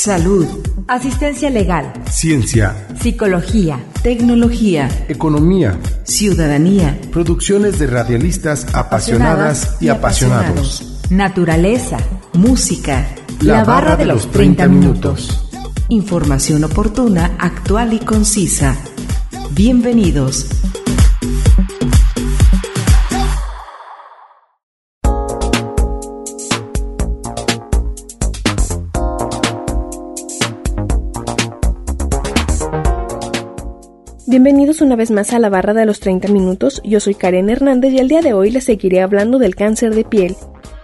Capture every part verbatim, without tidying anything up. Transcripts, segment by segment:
Salud, asistencia legal, ciencia, psicología, tecnología, economía, ciudadanía, producciones de radialistas apasionadas y apasionados, naturaleza, música, la, la barra de los treinta minutos. Información oportuna, actual y concisa. Bienvenidos. Bienvenidos una vez más a la barra de los treinta minutos. Yo soy Karen Hernández y el día de hoy les seguiré hablando del cáncer de piel.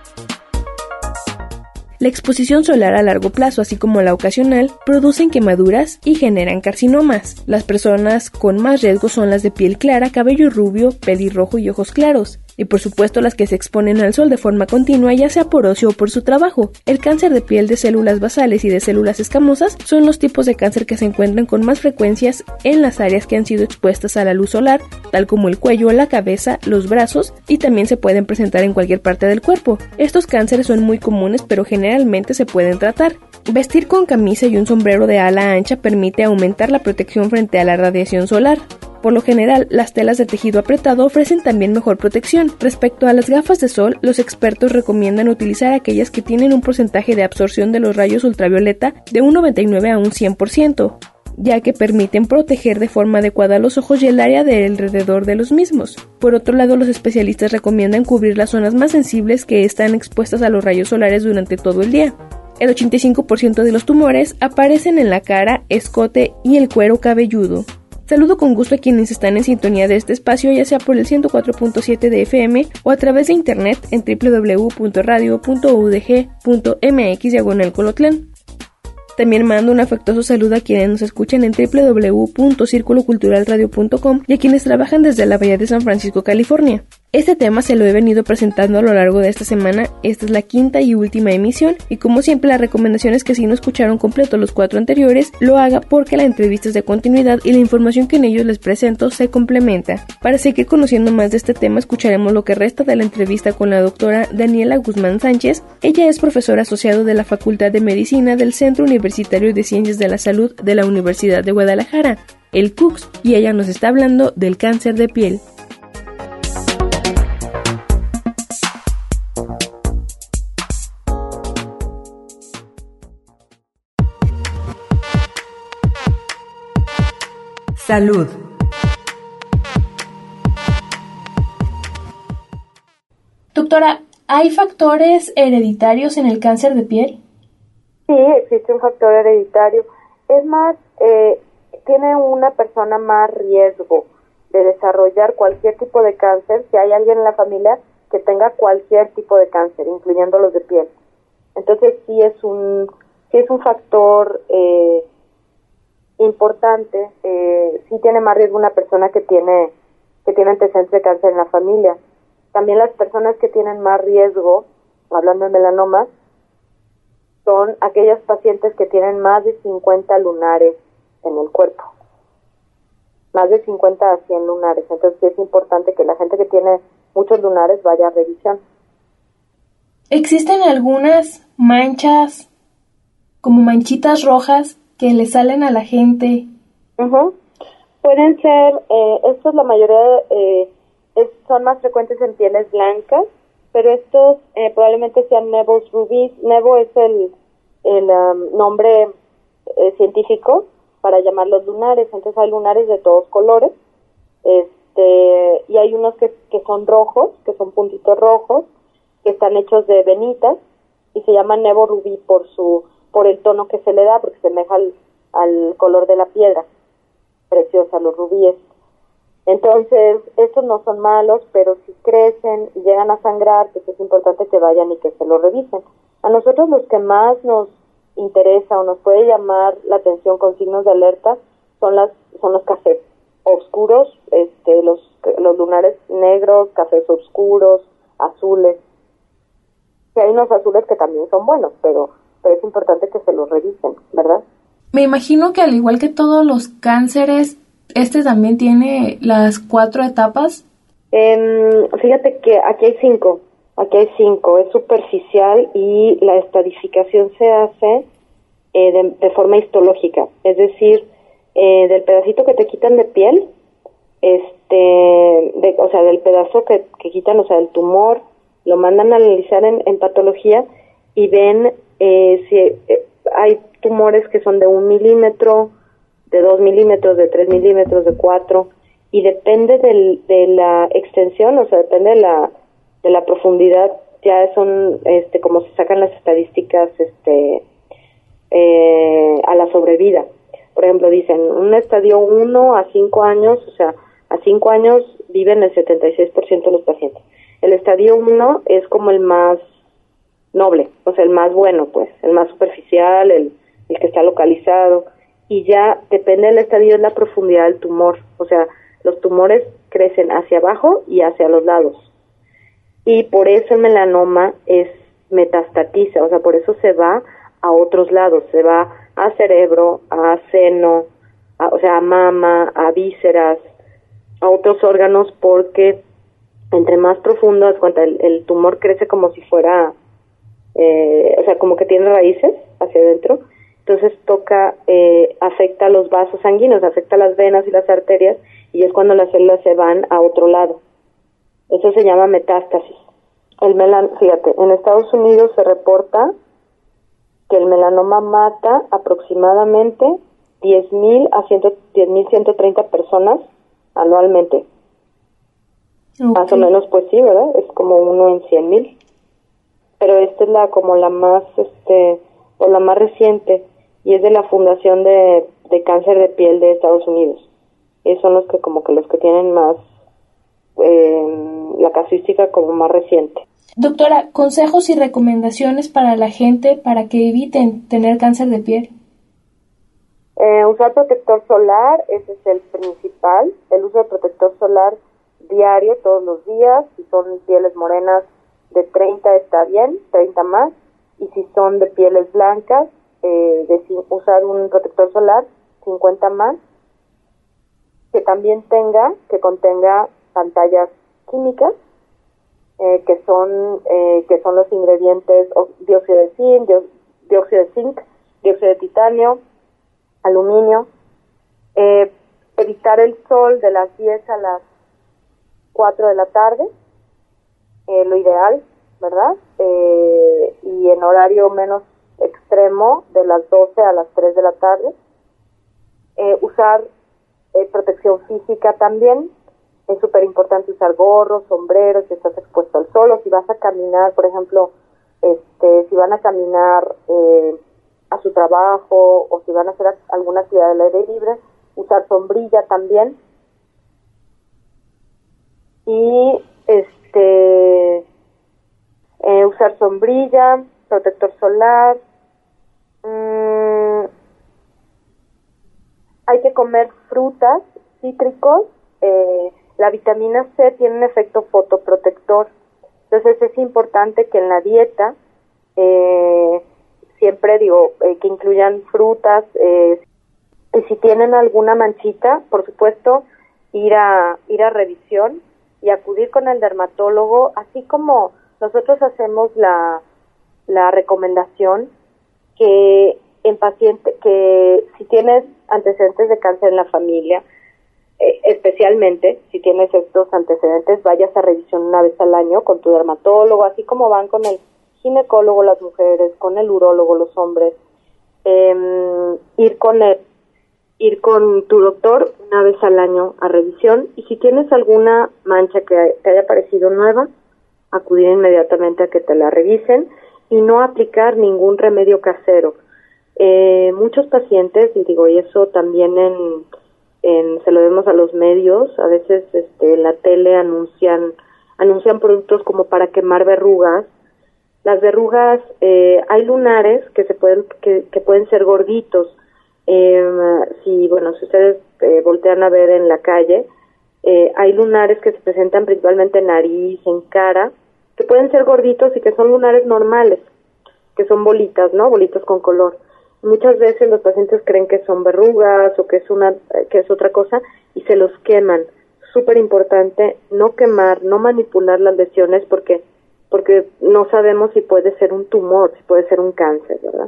La exposición solar a largo plazo, así como la ocasional, producen quemaduras y generan carcinomas. Las personas con más riesgo son las de piel clara, cabello rubio, pelirrojo y ojos claros. Y por supuesto las que se exponen al sol de forma continua, ya sea por ocio o por su trabajo. El cáncer de piel de células basales y de células escamosas son los tipos de cáncer que se encuentran con más frecuencias en las áreas que han sido expuestas a la luz solar, tal como el cuello, la cabeza, los brazos, y también se pueden presentar en cualquier parte del cuerpo. Estos cánceres son muy comunes, pero generalmente se pueden tratar. Vestir con camisa y un sombrero de ala ancha permite aumentar la protección frente a la radiación solar. Por lo general, las telas de tejido apretado ofrecen también mejor protección. Respecto a las gafas de sol, los expertos recomiendan utilizar aquellas que tienen un porcentaje de absorción de los rayos ultravioleta de un noventa y nueve a un cien por ciento, ya que permiten proteger de forma adecuada los ojos y el área de alrededor de los mismos. Por otro lado, los especialistas recomiendan cubrir las zonas más sensibles que están expuestas a los rayos solares durante todo el día. El ochenta y cinco por ciento de los tumores aparecen en la cara, escote y el cuero cabelludo. Saludo con gusto a quienes están en sintonía de este espacio, ya sea por el ciento cuatro punto siete de F M o a través de internet en doble u doble u doble u punto radio punto u d g punto m x diagonal Colotlán. También mando un afectuoso saludo a quienes nos escuchan en doble u doble u doble u punto círculo cultural radio punto com y a quienes trabajan desde la Bahía de San Francisco, California. Este tema se lo he venido presentando a lo largo de esta semana. Esta es la quinta y última emisión y como siempre la recomendación es que si no escucharon completo los cuatro anteriores, lo haga porque la entrevista es de continuidad y la información que en ellos les presento se complementa. Para seguir conociendo más de este tema, escucharemos lo que resta de la entrevista con la doctora Daniela Guzmán Sánchez. Ella es profesora asociado de la Facultad de Medicina del Centro Universitario de Ciencias de la Salud de la Universidad de Guadalajara, el C U C S, y ella nos está hablando del cáncer de piel. Salud. Doctora, ¿hay factores hereditarios en el cáncer de piel? Sí, existe un factor hereditario. Es más, eh, tiene una persona más riesgo de desarrollar cualquier tipo de cáncer si hay alguien en la familia que tenga cualquier tipo de cáncer, incluyendo los de piel. Entonces sí es un, sí es un factor eh, importante. Eh, sí tiene más riesgo una persona que tiene que tiene antecedentes de cáncer en la familia. También las personas que tienen más riesgo, hablando de melanomas, son aquellas pacientes que tienen más de cincuenta lunares en el cuerpo. Más de cincuenta a cien lunares. Entonces es importante que la gente que tiene muchos lunares vaya a revisión. ¿Existen algunas manchas, como manchitas rojas, que le salen a la gente? Uh-huh. Pueden ser, eh, estos la mayoría eh, es, son más frecuentes en pieles blancas, pero estos eh, probablemente sean nevos rubíes. Nevo es el, el um, nombre eh, científico para llamar los lunares. Entonces hay lunares de todos colores, este y hay unos que, que son rojos, que son puntitos rojos, que están hechos de venitas y se llaman nevo rubí por su por el tono que se le da, porque se semeja al, al color de la piedra. Preciosa, los rubíes. Entonces, estos no son malos, pero si crecen y llegan a sangrar, pues es importante que vayan y que se lo revisen. A nosotros los que más nos interesa o nos puede llamar la atención con signos de alerta son las son los cafés oscuros, este los los lunares negros, cafés oscuros, azules. Que hay unos azules que también son buenos, pero pero es importante que se los revisen, ¿verdad? Me imagino que al igual que todos los cánceres, este también tiene las cuatro etapas. Eh, fíjate que aquí hay cinco. Aquí hay cinco, es superficial y la estadificación se hace eh, de, de forma histológica, es decir, eh, del pedacito que te quitan de piel, este, de, o sea, del pedazo que, que quitan, o sea, del tumor, lo mandan a analizar en, en patología y ven eh, si eh, hay tumores que son de un milímetro, de dos milímetros, de tres milímetros, de cuatro, y depende del, de la extensión, o sea, depende de la, de la profundidad, ya son, este, como se sacan las estadísticas, este, eh, a la sobrevida. Por ejemplo, dicen, un estadio uno a cinco años, o sea, a cinco años viven el setenta y seis por ciento de los pacientes. El estadio uno es como el más noble, o sea, el más bueno, pues, el más superficial, el, el que está localizado, y ya depende del estadio de la profundidad del tumor, o sea, los tumores crecen hacia abajo y hacia los lados, y por eso el melanoma es metastatiza, o sea, por eso se va a otros lados, se va a cerebro, a seno, a, o sea, a mama, a vísceras, a otros órganos, porque entre más profundo, das cuenta, el, el tumor crece como si fuera, eh, o sea, como que tiene raíces hacia adentro, entonces toca, eh, afecta los vasos sanguíneos, afecta las venas y las arterias, y es cuando las células se van a otro lado. Eso se llama metástasis. El melan, fíjate, en Estados Unidos se reporta que el melanoma mata aproximadamente diez mil a diez mil ciento treinta personas anualmente. Okay. Más o menos, pues sí, ¿verdad? Es como uno en cien mil. Pero esta es la como la más, este, o la más reciente, y es de la Fundación de, de Cáncer de Piel de Estados Unidos. Esos son los que como que los que tienen más, eh, la casuística como más reciente. Doctora, consejos y recomendaciones para la gente para que eviten tener cáncer de piel. Eh, usar protector solar, ese es el principal. El uso de protector solar diario, todos los días. Si son pieles morenas, de treinta está bien, treinta más. Y si son de pieles blancas, eh, de usar un protector solar, cincuenta más. Que también tenga, que contenga pantallas químicas, eh, que son eh, que son los ingredientes dióxido de zinc, dióxido de zinc, dióxido de titanio, aluminio. Eh, evitar el sol de las diez a las cuatro de la tarde, eh, lo ideal, ¿verdad? Eh, y en horario menos extremo, de las doce a las tres de la tarde. Eh, usar eh, protección física también. Es súper importante usar gorros, sombreros, si estás expuesto al sol, o si vas a caminar, por ejemplo, este, si van a caminar eh, a su trabajo, o si van a hacer alguna actividad al aire libre, usar sombrilla también. Y este eh, usar sombrilla, protector solar. Mm, hay que comer frutas, cítricos. Eh, la vitamina C tiene un efecto fotoprotector. Entonces es importante que en la dieta eh, siempre digo eh, que incluyan frutas. Eh, y si tienen alguna manchita, por supuesto, ir a ir a revisión y acudir con el dermatólogo, así como nosotros hacemos la la recomendación que en paciente que si tienes antecedentes de cáncer en la familia, eh, especialmente si tienes estos antecedentes, vayas a revisión una vez al año con tu dermatólogo, así como van con el ginecólogo las mujeres, con el urólogo los hombres, eh, ir con el ir con tu doctor una vez al año a revisión, y si tienes alguna mancha que te haya parecido nueva, acudir inmediatamente a que te la revisen y no aplicar ningún remedio casero. Eh, muchos pacientes, y digo, y eso también en, en se lo vemos a los medios, a veces este, en la tele anuncian anuncian productos como para quemar verrugas. Las verrugas, eh, hay lunares que se pueden que, que pueden ser gorditos. Eh, si, bueno, si ustedes eh, voltean a ver en la calle, eh, hay lunares que se presentan principalmente en nariz, en cara, que pueden ser gorditos y que son lunares normales, que son bolitas, ¿no? Bolitas con color. Muchas veces los pacientes creen que son verrugas o que es una, que es otra cosa y se los queman. Súper importante no quemar, no manipular las lesiones porque porque no sabemos si puede ser un tumor, si puede ser un cáncer, ¿verdad?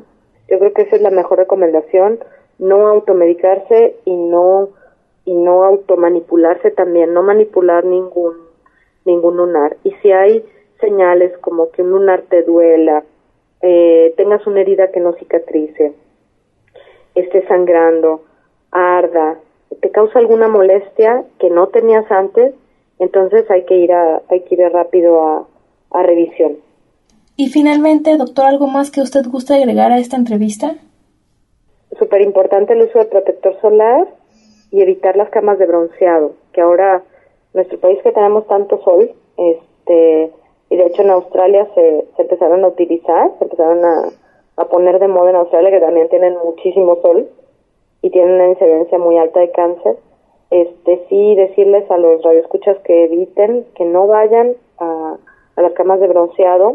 Yo creo que esa es la mejor recomendación, no automedicarse y no y no automanipularse también, no manipular ningún ningún lunar. Y si hay señales como que un lunar te duela, eh, tengas una herida que no cicatrice, esté sangrando, arda, te causa alguna molestia que no tenías antes, entonces hay que ir a hay que ir rápido a, a revisión. Y finalmente, doctor, ¿algo más que usted guste agregar a esta entrevista? Súper importante el uso de protector solar y evitar las camas de bronceado, que ahora en nuestro país que tenemos tanto sol, este y de hecho en Australia se, se empezaron a utilizar, se empezaron a, a poner de moda en Australia, que también tienen muchísimo sol y tienen una incidencia muy alta de cáncer. Este sí decirles a los radioescuchas que eviten, que no vayan a, a las camas de bronceado.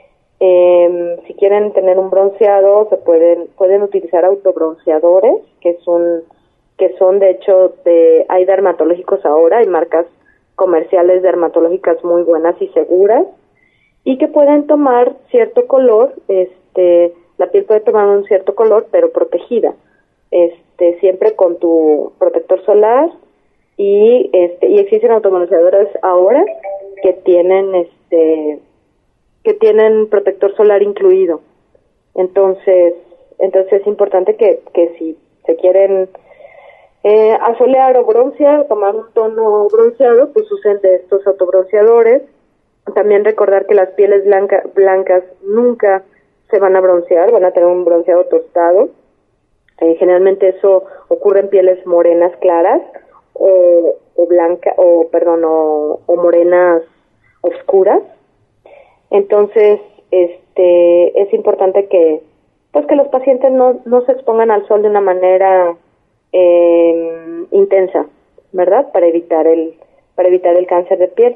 Eh, si quieren tener un bronceado, se pueden pueden utilizar autobronceadores, que es un que son de hecho de hay dermatológicos ahora, hay marcas comerciales dermatológicas muy buenas y seguras, y que pueden tomar cierto color, este la piel puede tomar un cierto color, pero protegida, este siempre con tu protector solar, y este y existen autobronceadores ahora que tienen este que tienen protector solar incluido. Entonces, entonces es importante que, que si se quieren eh, asolear o broncear, tomar un tono bronceado, pues usen de estos autobronceadores. También recordar que las pieles blanca, blancas nunca se van a broncear, van a tener un bronceado tostado. Eh, generalmente eso ocurre en pieles morenas claras o, o blanca, o perdón, o, o morenas oscuras. Entonces, este, es importante que, pues, que los pacientes no, no se expongan al sol de una manera eh, intensa, ¿verdad? Para evitar el, para evitar el cáncer de piel.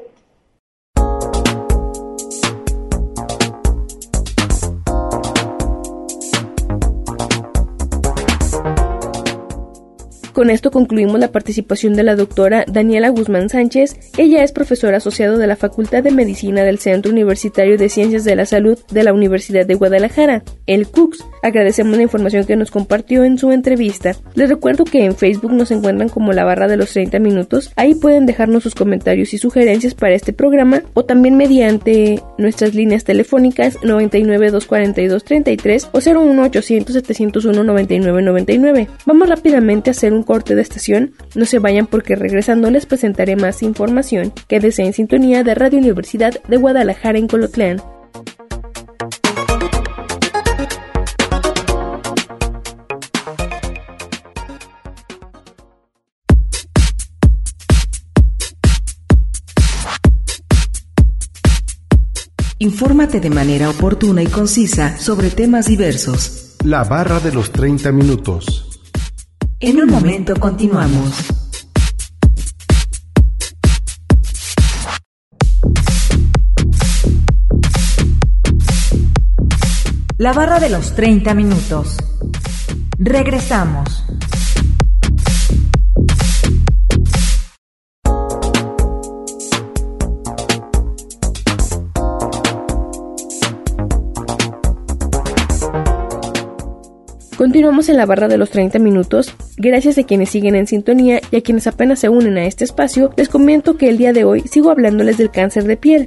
Con esto concluimos la participación de la doctora Daniela Guzmán Sánchez. Ella es profesora asociado de la Facultad de Medicina del Centro Universitario de Ciencias de la Salud de la Universidad de Guadalajara, el C U C S. Agradecemos la información que nos compartió en su entrevista. Les recuerdo que en Facebook nos encuentran como la barra de los treinta minutos. Ahí pueden dejarnos sus comentarios y sugerencias para este programa, o también mediante nuestras líneas telefónicas noventa y nueve, doscientos cuarenta y dos, treinta y tres o cero uno ochocientos, setecientos uno, noventa y nueve noventa y nueve. Vamos rápidamente a hacer un corte de estación. No se vayan, porque regresando les presentaré más información. Quédese en sintonía de Radio Universidad de Guadalajara en Colotlán. Infórmate de manera oportuna y concisa sobre temas diversos. La barra de los treinta minutos. En un momento continuamos. La barra de los treinta minutos. Regresamos. Continuamos en la barra de los treinta minutos. Gracias a quienes siguen en sintonía y a quienes apenas se unen a este espacio, les comento que el día de hoy sigo hablándoles del cáncer de piel.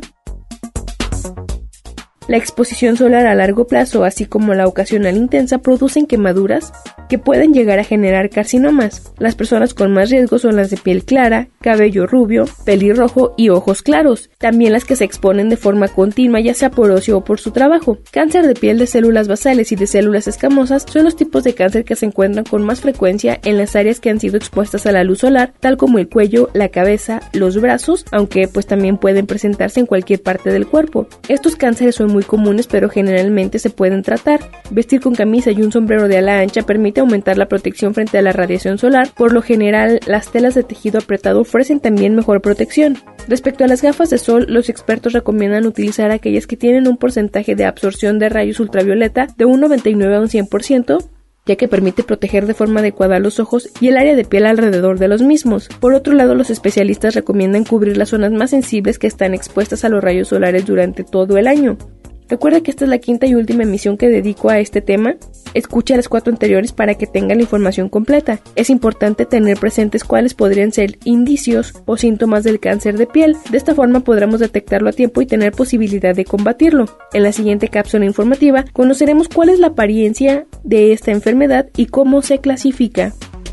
La exposición solar a largo plazo, así como la ocasional intensa, producen quemaduras que pueden llegar a generar carcinomas. Las personas con más riesgo son las de piel clara, cabello rubio, pelirrojo y ojos claros. También las que se exponen de forma continua, ya sea por ocio o por su trabajo. Cáncer de piel de células basales y de células escamosas son los tipos de cáncer que se encuentran con más frecuencia en las áreas que han sido expuestas a la luz solar, tal como el cuello, la cabeza, los brazos, aunque pues también pueden presentarse en cualquier parte del cuerpo. Estos cánceres son muy comunes, pero generalmente se pueden tratar. Vestir con camisa y un sombrero de ala ancha permite aumentar la protección frente a la radiación solar. Por lo general, las telas de tejido apretado ofrecen también mejor protección. Respecto a las gafas de sol, los expertos recomiendan utilizar aquellas que tienen un porcentaje de absorción de rayos ultravioleta de un noventa y nueve a un cien por ciento, ya que permite proteger de forma adecuada los ojos y el área de piel alrededor de los mismos. Por otro lado, los especialistas recomiendan cubrir las zonas más sensibles que están expuestas a los rayos solares durante todo el año. Recuerda que esta es la quinta y última emisión que dedico a este tema. Escucha las cuatro anteriores para que tengan la información completa. Es importante tener presentes cuáles podrían ser indicios o síntomas del cáncer de piel. De esta forma podremos detectarlo a tiempo y tener posibilidad de combatirlo. En la siguiente cápsula informativa conoceremos cuál es la apariencia de esta enfermedad y cómo se clasifica.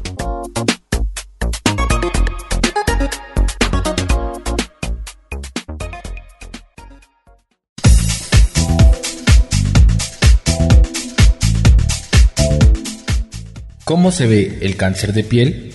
¿Cómo se ve el cáncer de piel?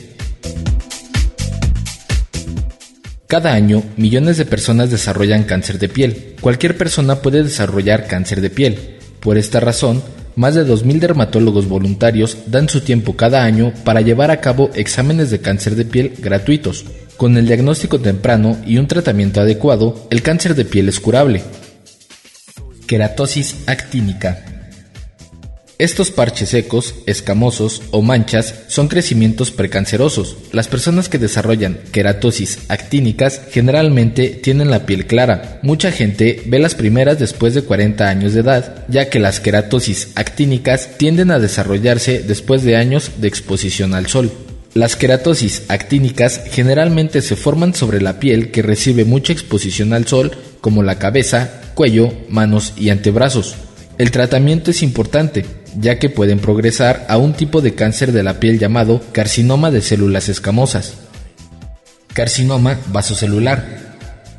Cada año, millones de personas desarrollan cáncer de piel. Cualquier persona puede desarrollar cáncer de piel. Por esta razón, más de dos mil dermatólogos voluntarios dan su tiempo cada año para llevar a cabo exámenes de cáncer de piel gratuitos. Con el diagnóstico temprano y un tratamiento adecuado, el cáncer de piel es curable. Queratosis actínica. Estos parches secos, escamosos o manchas son crecimientos precancerosos. Las personas que desarrollan queratosis actínicas generalmente tienen la piel clara. Mucha gente ve las primeras después de cuarenta años de edad, ya que las queratosis actínicas tienden a desarrollarse después de años de exposición al sol. Las queratosis actínicas generalmente se forman sobre la piel que recibe mucha exposición al sol, como la cabeza, cuello, manos y antebrazos. El tratamiento es importante, ya que pueden progresar a un tipo de cáncer de la piel llamado carcinoma de células escamosas. Carcinoma vasocelular.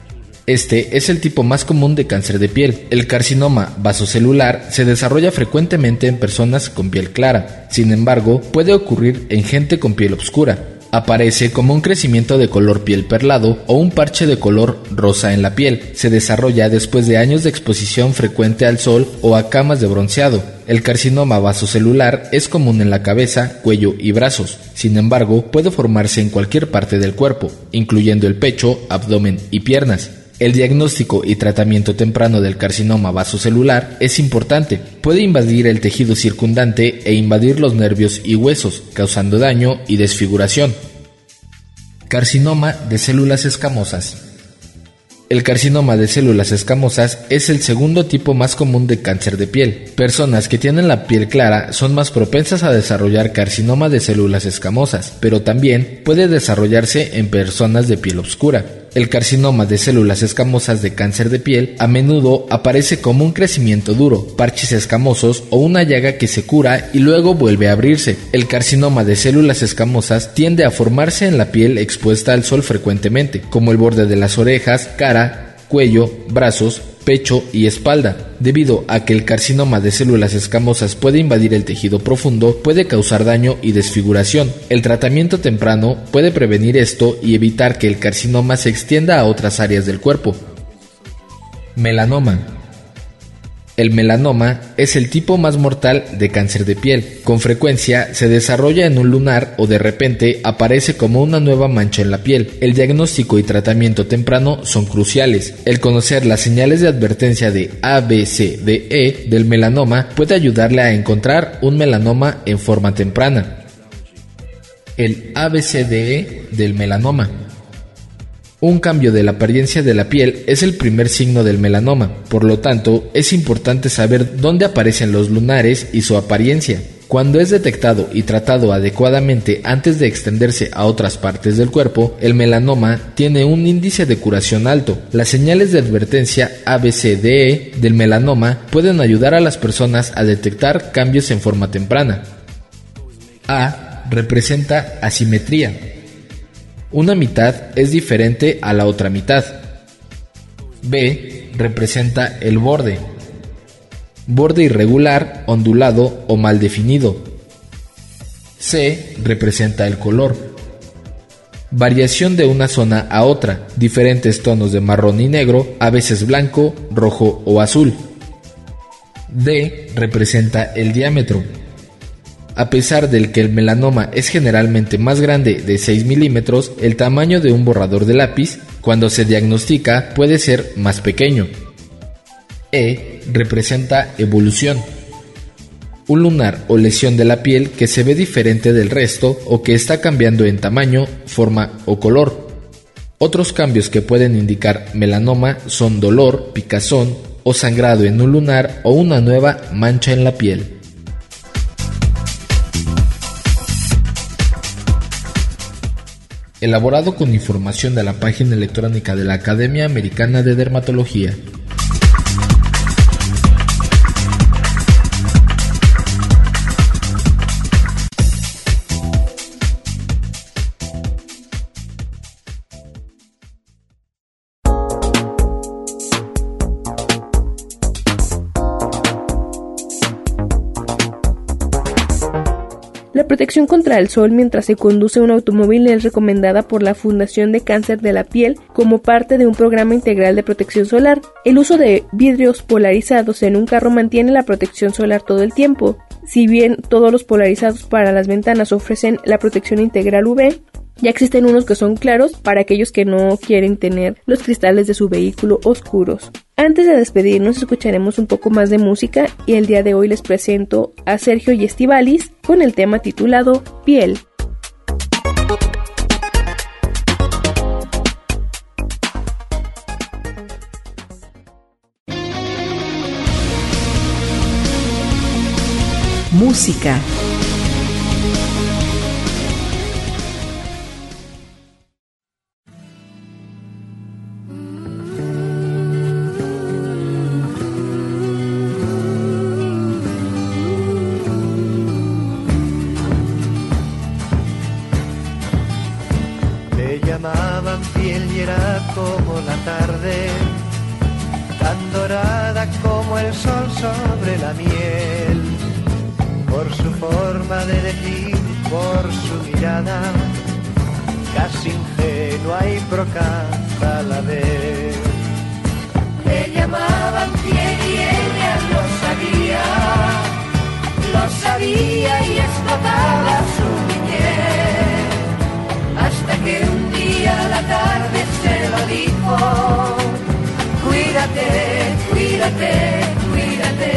Este es el tipo más común de cáncer de piel. El carcinoma vasocelular se desarrolla frecuentemente en personas con piel clara. Sin embargo, puede ocurrir en gente con piel oscura. Aparece como un crecimiento de color piel perlado o un parche de color rosa en la piel. Se desarrolla después de años de exposición frecuente al sol o a camas de bronceado. El carcinoma vasocelular es común en la cabeza, cuello y brazos. Sin embargo, puede formarse en cualquier parte del cuerpo, incluyendo el pecho, abdomen y piernas. El diagnóstico y tratamiento temprano del carcinoma vasocelular es importante. Puede invadir el tejido circundante e invadir los nervios y huesos, causando daño y desfiguración. Carcinoma de células escamosas. El carcinoma de células escamosas es el segundo tipo más común de cáncer de piel. Personas que tienen la piel clara son más propensas a desarrollar carcinoma de células escamosas, pero también puede desarrollarse en personas de piel oscura. El carcinoma de células escamosas de cáncer de piel a menudo aparece como un crecimiento duro, parches escamosos o una llaga que se cura y luego vuelve a abrirse. El carcinoma de células escamosas tiende a formarse en la piel expuesta al sol frecuentemente, como el borde de las orejas, cara, cuello, brazos, pecho y espalda. Debido a que el carcinoma de células escamosas puede invadir el tejido profundo, puede causar daño y desfiguración. El tratamiento temprano puede prevenir esto y evitar que el carcinoma se extienda a otras áreas del cuerpo. Melanoma. El melanoma es el tipo más mortal de cáncer de piel. Con frecuencia se desarrolla en un lunar o de repente aparece como una nueva mancha en la piel. El diagnóstico y tratamiento temprano son cruciales. El conocer las señales de advertencia de A, B, C, D, E del melanoma puede ayudarle a encontrar un melanoma en forma temprana. El A B C D E del melanoma. Un cambio de la apariencia de la piel es el primer signo del melanoma, por lo tanto, es importante saber dónde aparecen los lunares y su apariencia. Cuando es detectado y tratado adecuadamente antes de extenderse a otras partes del cuerpo, el melanoma tiene un índice de curación alto. Las señales de advertencia A B C D E del melanoma pueden ayudar a las personas a detectar cambios en forma temprana. A representa asimetría. Una mitad es diferente a la otra mitad. B representa el borde. Borde irregular, ondulado o mal definido. C representa el color. Variación de una zona a otra, diferentes tonos de marrón y negro, a veces blanco, rojo o azul. D representa el diámetro. A pesar del que el melanoma es generalmente más grande de seis milímetros, el tamaño de un borrador de lápiz, cuando se diagnostica, puede ser más pequeño. E representa evolución. Un lunar o lesión de la piel que se ve diferente del resto o que está cambiando en tamaño, forma o color. Otros cambios que pueden indicar melanoma son dolor, picazón, o sangrado en un lunar o una nueva mancha en la piel. Elaborado con información de la página electrónica de la Academia Americana de Dermatología. La protección contra el sol mientras se conduce un automóvil es recomendada por la Fundación de Cáncer de la Piel como parte de un programa integral de protección solar. El uso de vidrios polarizados en un carro mantiene la protección solar todo el tiempo. Si bien todos los polarizados para las ventanas ofrecen la protección integral U V, ya existen unos que son claros para aquellos que no quieren tener los cristales de su vehículo oscuros. Antes de despedirnos, escucharemos un poco más de música y el día de hoy les presento a Sergio y Estíbaliz con el tema titulado Piel. Música. Llamaban piel y era como la tarde, tan dorada como el sol sobre la miel, por su forma de decir, por su mirada, casi ingenua y procaz a la vez. Le llamaban piel y ella lo sabía, lo sabía y explotaba su niñez, hasta que un día a la tarde se lo dijo: cuídate, cuídate, cuídate.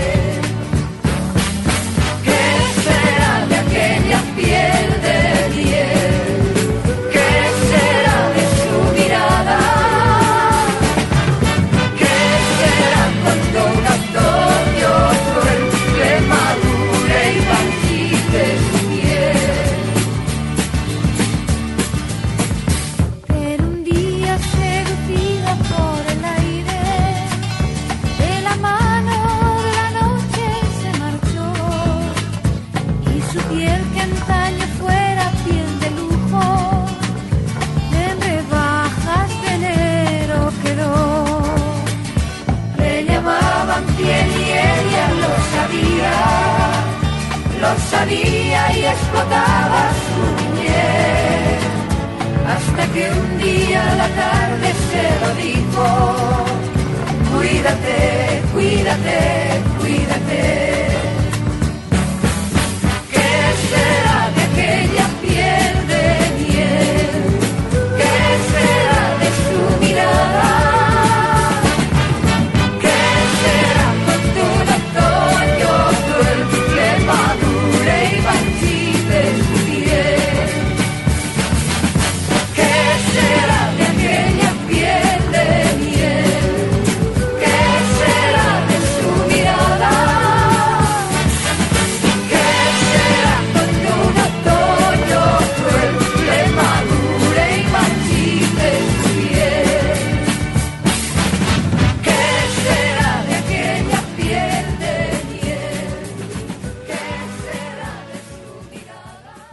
¿Qué será de aquella piel de miel? ¿Qué será de su mirada? ¿Qué será cuando un otoño cruel le madure y marchite su piel? Pero un día seducida por el aire, de la mano de la noche se marchó, y su piel que antaño fuera piel de lujo, en rebajas de enero quedó. Le llamaban piel y ella lo sabía, lo sabía y explotaba su niñez, hasta que un día a la tarde se lo dijo: cuídate, cuídate, cuídate. ¿Qué será de aquella piel de miel? ¿Qué será de su mirada? ¿Qué será cuando un otoño cruel le madure y marchite su piel? ¿Qué será de aquella piel de miel? ¿Qué será de su mirada? ¿Qué será cuando un otoño cruel le madure y marchite su piel? ¿Qué será de aquella piel de miel? ¿Qué será de su mirada?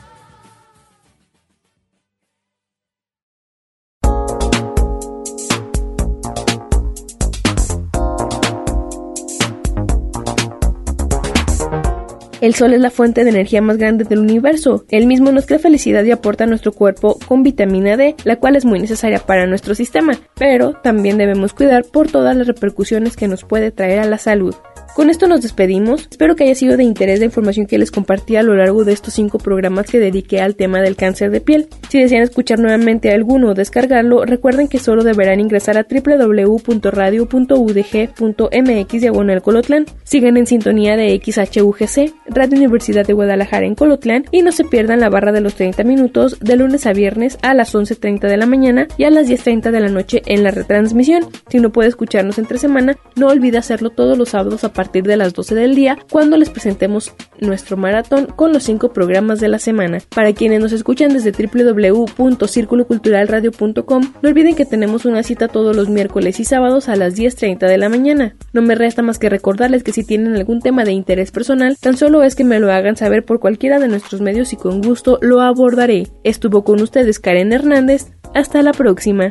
El sol es la fuente de energía más grande del universo. El mismo nos crea felicidad y aporta a nuestro cuerpo con vitamina D, la cual es muy necesaria para nuestro sistema, pero también debemos cuidar por todas las repercusiones que nos puede traer a la salud. Con esto nos despedimos. Espero que haya sido de interés la información que les compartí a lo largo de estos cinco programas que dediqué al tema del cáncer de piel. Si desean escuchar nuevamente alguno o descargarlo, recuerden que solo deberán ingresar a doble u doble u doble u punto radio punto u d g punto m x diagonal Colotlán. Sigan en sintonía de X H U G C. Radio Universidad de Guadalajara en Colotlán, y no se pierdan la barra de los treinta minutos de lunes a viernes a las once treinta de la mañana y a las diez treinta de la noche en la retransmisión. Si no puede escucharnos entre semana, no olvide hacerlo todos los sábados a partir de las doce del día, cuando les presentemos nuestro maratón con los cinco programas de la semana. Para quienes nos escuchan desde doble u doble u doble u punto círculo cultural radio punto com, no olviden que tenemos una cita todos los miércoles y sábados a las diez treinta de la mañana. No me resta más que recordarles que si tienen algún tema de interés personal, tan solo es que me lo hagan saber por cualquiera de nuestros medios y con gusto lo abordaré. Estuvo con ustedes Karen Hernández. Hasta la próxima.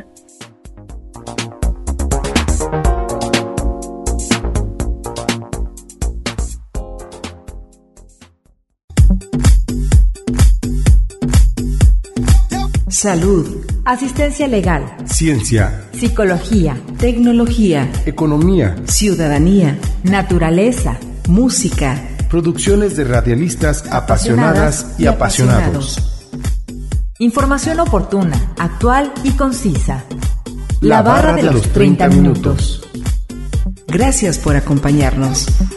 Salud, asistencia legal, ciencia, psicología, tecnología, economía, ciudadanía, naturaleza, música, producciones de radialistas apasionadas y apasionados. Información oportuna, actual y concisa. La barra de los treinta minutos. Gracias por acompañarnos.